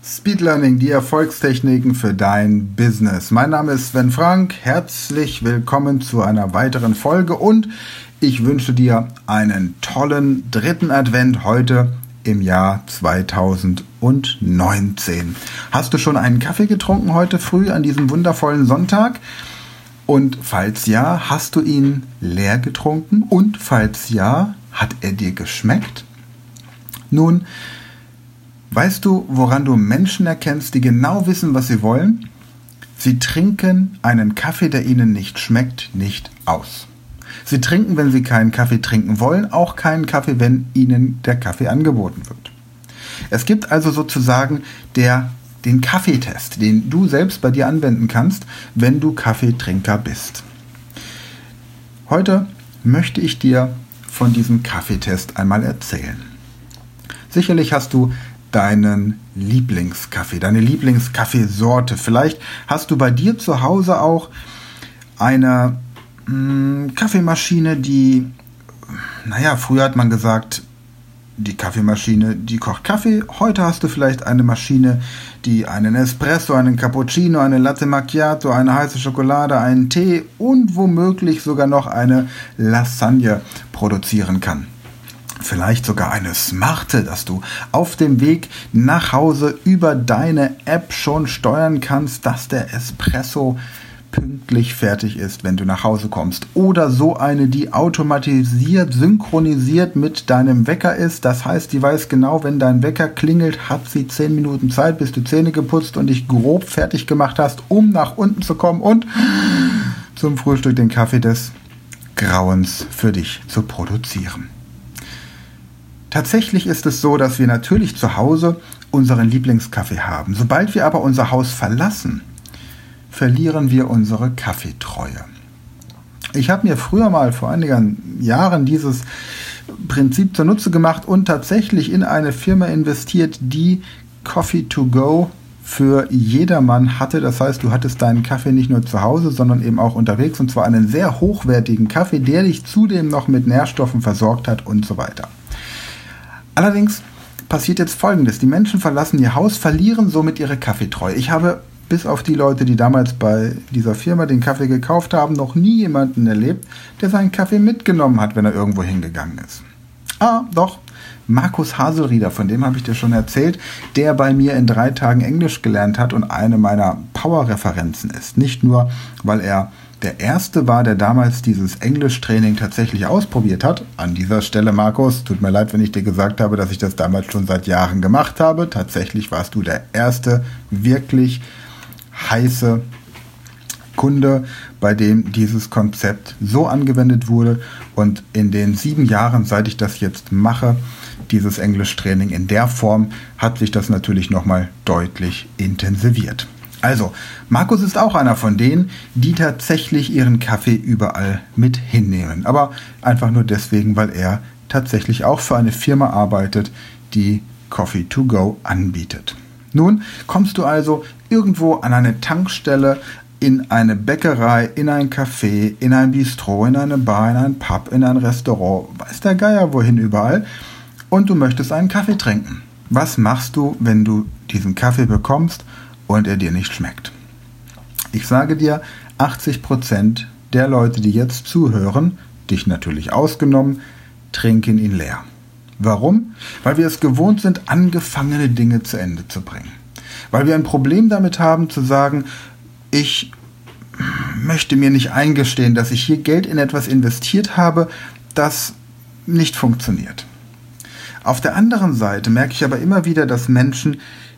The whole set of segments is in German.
Speed Learning, die Erfolgstechniken für dein Business. Mein Name ist Sven Frank. Herzlich willkommen zu einer weiteren Folge und ich wünsche dir einen tollen dritten Advent heute im Jahr 2019. Hast du schon einen Kaffee getrunken heute früh an diesem wundervollen Sonntag? Und falls ja, hast du ihn leer getrunken? Und falls ja, hat er dir geschmeckt? Nun, weißt du, woran du Menschen erkennst, die genau wissen, was sie wollen? Sie trinken einen Kaffee, der ihnen nicht schmeckt, nicht aus. Sie trinken, wenn sie keinen Kaffee trinken wollen, auch keinen Kaffee, wenn ihnen der Kaffee angeboten wird. Es gibt also sozusagen den Kaffeetest, den du selbst bei dir anwenden kannst, wenn du Kaffeetrinker bist. Heute möchte ich dir von diesem Kaffeetest einmal erzählen. Sicherlich hast du deinen Lieblingskaffee, deine Lieblingskaffeesorte. Vielleicht hast du bei dir zu Hause auch eine Kaffeemaschine, die, früher hat man gesagt, die Kaffeemaschine, die kocht Kaffee. Heute hast du vielleicht eine Maschine, die einen Espresso, einen Cappuccino, eine Latte Macchiato, eine heiße Schokolade, einen Tee und womöglich sogar noch eine Lasagne produzieren kann. Vielleicht sogar eine Smarte, dass du auf dem Weg nach Hause über deine App schon steuern kannst, dass der Espresso pünktlich fertig ist, wenn du nach Hause kommst. Oder so eine, die automatisiert, synchronisiert mit deinem Wecker ist. Das heißt, die weiß genau, wenn dein Wecker klingelt, hat sie 10 Minuten Zeit, bis du Zähne geputzt und dich grob fertig gemacht hast, um nach unten zu kommen und zum Frühstück den Kaffee des Grauens für dich zu produzieren. Tatsächlich ist es so, dass wir natürlich zu Hause unseren Lieblingskaffee haben. Sobald wir aber unser Haus verlassen, verlieren wir unsere Kaffeetreue. Ich habe mir früher mal vor einigen Jahren dieses Prinzip zunutze gemacht und tatsächlich in eine Firma investiert, die Coffee to go für jedermann hatte. Das heißt, du hattest deinen Kaffee nicht nur zu Hause, sondern eben auch unterwegs, und zwar einen sehr hochwertigen Kaffee, der dich zudem noch mit Nährstoffen versorgt hat und so weiter. Allerdings passiert jetzt Folgendes. Die Menschen verlassen ihr Haus, verlieren somit ihre Kaffeetreue. Ich habe bis auf die Leute, die damals bei dieser Firma den Kaffee gekauft haben, noch nie jemanden erlebt, der seinen Kaffee mitgenommen hat, wenn er irgendwo hingegangen ist. Doch, Markus Haselrieder, von dem habe ich dir schon erzählt, der bei mir in 3 Tagen Englisch gelernt hat und eine meiner Power-Referenzen ist. Nicht nur, weil er der Erste war, der damals dieses Englischtraining tatsächlich ausprobiert hat. An dieser Stelle, Markus, tut mir leid, wenn ich dir gesagt habe, dass ich das damals schon seit Jahren gemacht habe. Tatsächlich warst du der erste wirklich heiße Kunde, bei dem dieses Konzept so angewendet wurde. Und in den 7 Jahren, seit ich das jetzt mache, dieses Englischtraining in der Form, hat sich das natürlich nochmal deutlich intensiviert. Also, Markus ist auch einer von denen, die tatsächlich ihren Kaffee überall mit hinnehmen. Aber einfach nur deswegen, weil er tatsächlich auch für eine Firma arbeitet, die Coffee to go anbietet. Nun kommst du also irgendwo an eine Tankstelle, in eine Bäckerei, in ein Café, in ein Bistro, in eine Bar, in ein Pub, in ein Restaurant, weiß der Geier wohin überall, und du möchtest einen Kaffee trinken. Was machst du, wenn du diesen Kaffee bekommst und er dir nicht schmeckt? Ich sage dir, 80% der Leute, die jetzt zuhören, dich natürlich ausgenommen, trinken ihn leer. Warum? Weil wir es gewohnt sind, angefangene Dinge zu Ende zu bringen. Weil wir ein Problem damit haben zu sagen, ich möchte mir nicht eingestehen, dass ich hier Geld in etwas investiert habe, das nicht funktioniert. Auf der anderen Seite merke ich aber immer wieder, dass Menschen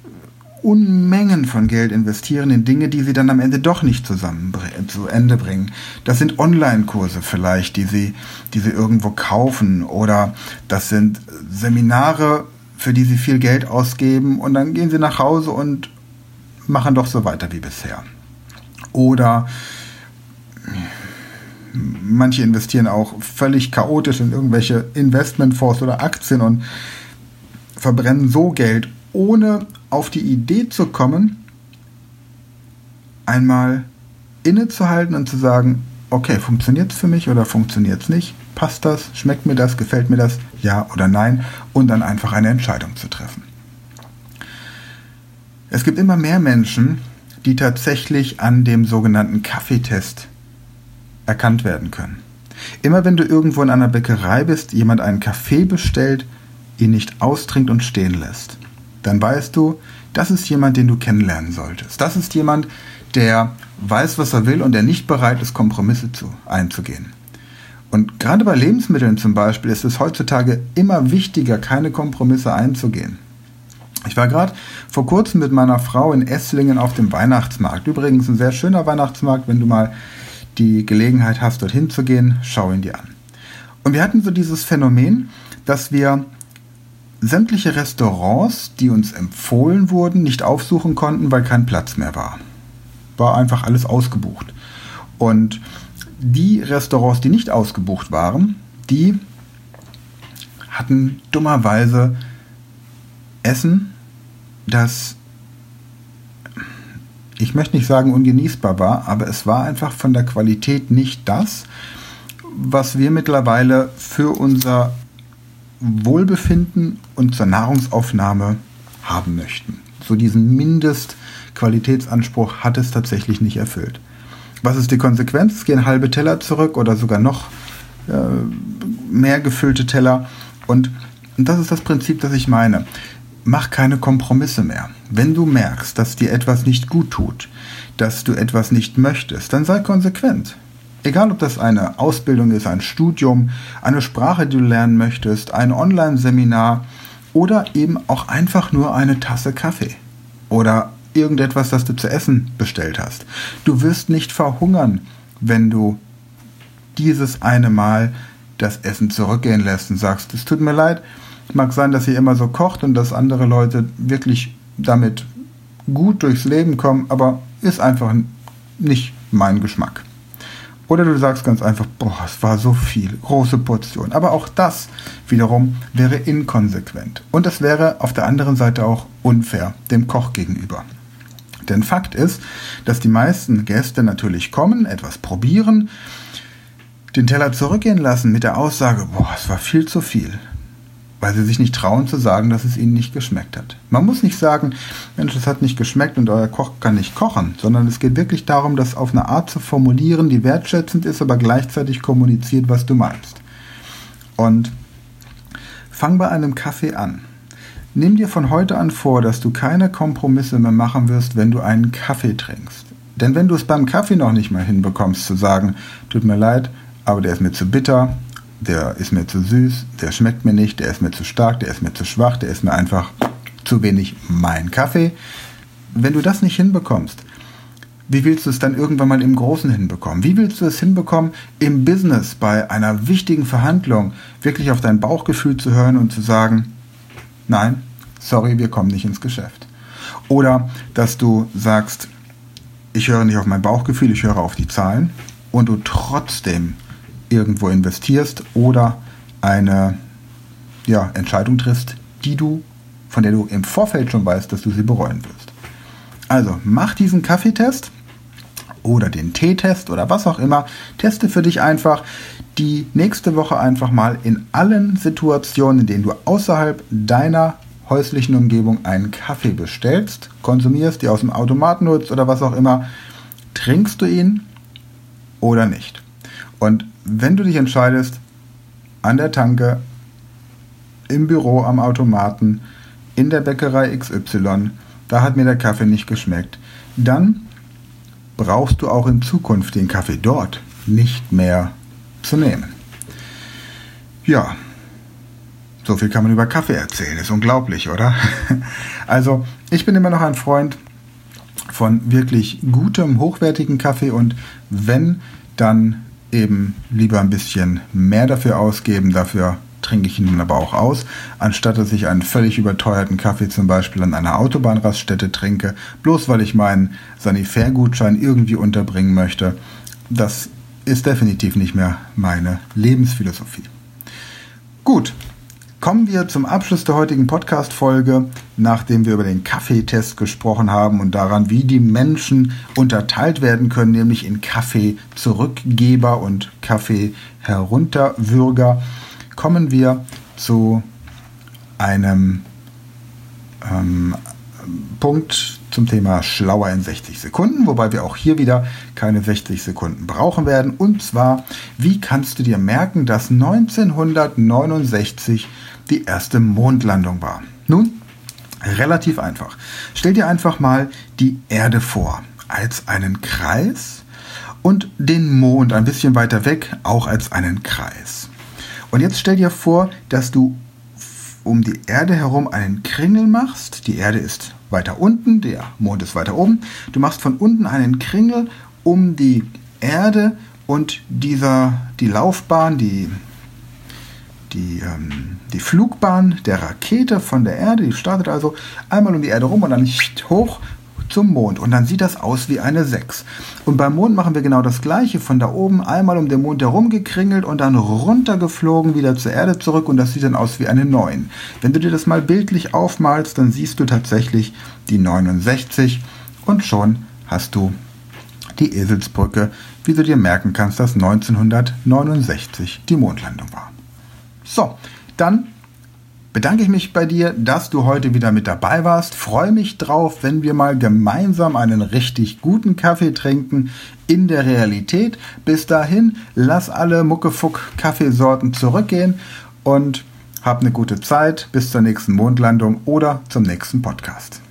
Unmengen von Geld investieren in Dinge, die sie dann am Ende doch nicht zu Ende bringen. Das sind Online-Kurse vielleicht, die sie irgendwo kaufen, oder das sind Seminare, für die sie viel Geld ausgeben, und dann gehen sie nach Hause und machen doch so weiter wie bisher. Oder manche investieren auch völlig chaotisch in irgendwelche Investmentfonds oder Aktien und verbrennen so Geld, ohne auf die Idee zu kommen, einmal innezuhalten und zu sagen, okay, funktioniert es für mich oder funktioniert es nicht? Passt das? Schmeckt mir das? Gefällt mir das? Ja oder nein? Und dann einfach eine Entscheidung zu treffen. Es gibt immer mehr Menschen, die tatsächlich an dem sogenannten Kaffeetest erkannt werden können. Immer wenn du irgendwo in einer Bäckerei bist, jemand einen Kaffee bestellt, ihn nicht austrinkt und stehen lässt, dann weißt du, das ist jemand, den du kennenlernen solltest. Das ist jemand, der weiß, was er will und der nicht bereit ist, Kompromisse einzugehen. Und gerade bei Lebensmitteln zum Beispiel ist es heutzutage immer wichtiger, keine Kompromisse einzugehen. Ich war gerade vor kurzem mit meiner Frau in Esslingen auf dem Weihnachtsmarkt. Übrigens ein sehr schöner Weihnachtsmarkt, wenn du mal die Gelegenheit hast, dorthin zu gehen, schau ihn dir an. Und wir hatten so dieses Phänomen, dass wir sämtliche Restaurants, die uns empfohlen wurden, nicht aufsuchen konnten, weil kein Platz mehr war. War einfach alles ausgebucht. Und die Restaurants, die nicht ausgebucht waren, die hatten dummerweise Essen, das, ich möchte nicht sagen ungenießbar war, aber es war einfach von der Qualität nicht das, was wir mittlerweile für unser Wohlbefinden und zur Nahrungsaufnahme haben möchten. So diesen Mindestqualitätsanspruch hat es tatsächlich nicht erfüllt. Was ist die Konsequenz? Es gehen halbe Teller zurück oder sogar noch mehr gefüllte Teller. Und das ist das Prinzip, das ich meine. Mach keine Kompromisse mehr. Wenn du merkst, dass dir etwas nicht gut tut, dass du etwas nicht möchtest, dann sei konsequent. Egal, ob das eine Ausbildung ist, ein Studium, eine Sprache, die du lernen möchtest, ein Online-Seminar oder eben auch einfach nur eine Tasse Kaffee oder irgendetwas, das du zu essen bestellt hast. Du wirst nicht verhungern, wenn du dieses eine Mal das Essen zurückgehen lässt und sagst, es tut mir leid, mag sein, dass ihr immer so kocht und dass andere Leute wirklich damit gut durchs Leben kommen, aber ist einfach nicht mein Geschmack. Oder du sagst ganz einfach, boah, es war so viel, große Portion. Aber auch das wiederum wäre inkonsequent. Und es wäre auf der anderen Seite auch unfair dem Koch gegenüber. Denn Fakt ist, dass die meisten Gäste natürlich kommen, etwas probieren, den Teller zurückgehen lassen mit der Aussage, boah, es war viel zu viel. Weil sie sich nicht trauen zu sagen, dass es ihnen nicht geschmeckt hat. Man muss nicht sagen, Mensch, es hat nicht geschmeckt und euer Koch kann nicht kochen, sondern es geht wirklich darum, das auf eine Art zu formulieren, die wertschätzend ist, aber gleichzeitig kommuniziert, was du meinst. Und fang bei einem Kaffee an. Nimm dir von heute an vor, dass du keine Kompromisse mehr machen wirst, wenn du einen Kaffee trinkst. Denn wenn du es beim Kaffee noch nicht mal hinbekommst, zu sagen, tut mir leid, aber der ist mir zu bitter, der ist mir zu süß, der schmeckt mir nicht, der ist mir zu stark, der ist mir zu schwach, der ist mir einfach zu wenig mein Kaffee. Wenn du das nicht hinbekommst, wie willst du es dann irgendwann mal im Großen hinbekommen? Wie willst du es hinbekommen, im Business bei einer wichtigen Verhandlung wirklich auf dein Bauchgefühl zu hören und zu sagen, nein, sorry, wir kommen nicht ins Geschäft. Oder dass du sagst, ich höre nicht auf mein Bauchgefühl, ich höre auf die Zahlen und du trotzdem irgendwo investierst oder eine Entscheidung triffst, von der du im Vorfeld schon weißt, dass du sie bereuen wirst. Also mach diesen Kaffeetest oder den Teetest oder was auch immer. Teste für dich einfach die nächste Woche einfach mal in allen Situationen, in denen du außerhalb deiner häuslichen Umgebung einen Kaffee bestellst, konsumierst, die aus dem Automaten nutzt oder was auch immer, trinkst du ihn oder nicht. Und wenn du dich entscheidest, an der Tanke, im Büro am Automaten, in der Bäckerei XY, da hat mir der Kaffee nicht geschmeckt, dann brauchst du auch in Zukunft den Kaffee dort nicht mehr zu nehmen. Ja, so viel kann man über Kaffee erzählen, ist unglaublich, oder? Also, ich bin immer noch ein Freund von wirklich gutem, hochwertigen Kaffee und wenn, dann eben lieber ein bisschen mehr dafür ausgeben, dafür trinke ich ihn dann aber auch aus, anstatt dass ich einen völlig überteuerten Kaffee zum Beispiel an einer Autobahnraststätte trinke, bloß weil ich meinen Sanifair-Gutschein irgendwie unterbringen möchte. Das ist definitiv nicht mehr meine Lebensphilosophie. Gut, kommen wir zum Abschluss der heutigen Podcast-Folge, nachdem wir über den Kaffeetest gesprochen haben und daran, wie die Menschen unterteilt werden können, nämlich in Kaffee-Zurückgeber und Kaffee-Herunterwürger, kommen wir zu einem Punkt zum Thema Schlauer in 60 Sekunden, wobei wir auch hier wieder keine 60 Sekunden brauchen werden. Und zwar, wie kannst du dir merken, dass 1969 die erste Mondlandung war? Nun, relativ einfach. Stell dir einfach mal die Erde vor als einen Kreis und den Mond ein bisschen weiter weg auch als einen Kreis. Und jetzt stell dir vor, dass du um die Erde herum einen Kringel machst. Die Erde ist weiter unten, der Mond ist weiter oben. Du machst von unten einen Kringel um die Erde und die Laufbahn, die Flugbahn der Rakete von der Erde, die startet also einmal um die Erde rum und dann hoch zum Mond. Und dann sieht das aus wie eine 6. Und beim Mond machen wir genau das Gleiche. Von da oben einmal um den Mond herum gekringelt und dann runtergeflogen wieder zur Erde zurück. Und das sieht dann aus wie eine 9. Wenn du dir das mal bildlich aufmalst, dann siehst du tatsächlich die 69 und schon hast du die Eselsbrücke, wie du dir merken kannst, dass 1969 die Mondlandung war. So, dann bedanke ich mich bei dir, dass du heute wieder mit dabei warst. Freue mich drauf, wenn wir mal gemeinsam einen richtig guten Kaffee trinken in der Realität. Bis dahin, lass alle Muckefuck-Kaffeesorten zurückgehen und hab eine gute Zeit. Bis zur nächsten Mondlandung oder zum nächsten Podcast.